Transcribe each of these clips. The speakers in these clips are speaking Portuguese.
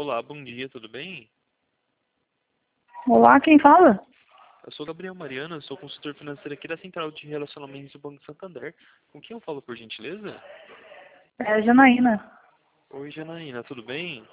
Olá, bom dia, tudo bem? Olá, quem fala? Eu sou Gabriel Mariano, eu sou consultor financeiro aqui da Central de Relacionamentos do Banco Santander. Com quem eu falo, por gentileza? É Janaína. Oi, Janaína, tudo bem?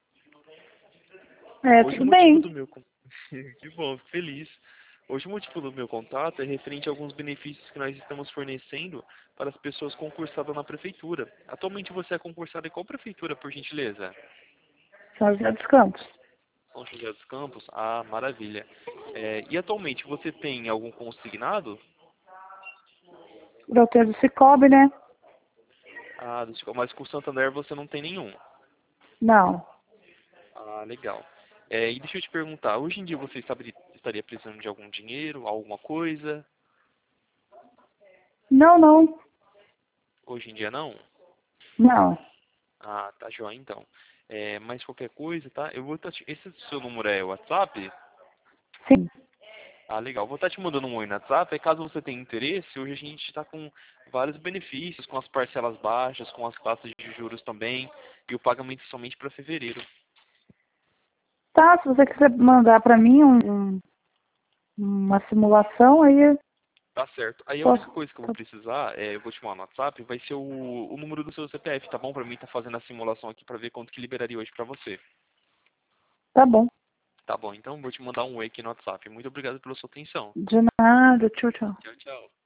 Hoje o Tudo motivo bem. do meu... Que bom, fico feliz. Hoje o motivo do meu contato é referente a alguns benefícios que nós estamos fornecendo para as pessoas concursadas na prefeitura. Atualmente você é concursado em qual prefeitura, por gentileza? São José dos Campos. São José dos Campos? Ah, maravilha. E atualmente você tem algum consignado? Eu tenho do Cicobi, né? Ah, mas com o Santander você não tem nenhum. Não. Ah, legal. E deixa eu te perguntar, hoje em dia você estaria precisando de algum dinheiro, alguma coisa? Não, não. Hoje em dia não? Não. Ah, tá joia então. Mas qualquer coisa, tá? Eu vou esse seu número é o WhatsApp? Sim. Ah, legal. Vou estar te mandando um oi no WhatsApp. Aí caso você tenha interesse, hoje a gente está com vários benefícios, com as parcelas baixas, com as taxas de juros também, e o pagamento somente para fevereiro. Tá, se você quiser mandar pra mim uma simulação, aí eu Tá certo. Aí a posso. única coisa que eu vou precisar, eu vou te mandar no WhatsApp, vai ser o número do seu CPF, tá bom? Pra mim tá fazendo a simulação aqui pra ver quanto que liberaria hoje pra você. Tá bom. Tá bom, então vou te mandar um oi aqui no WhatsApp. Muito obrigado pela sua atenção. De nada. Tchau, tchau. Tchau, tchau.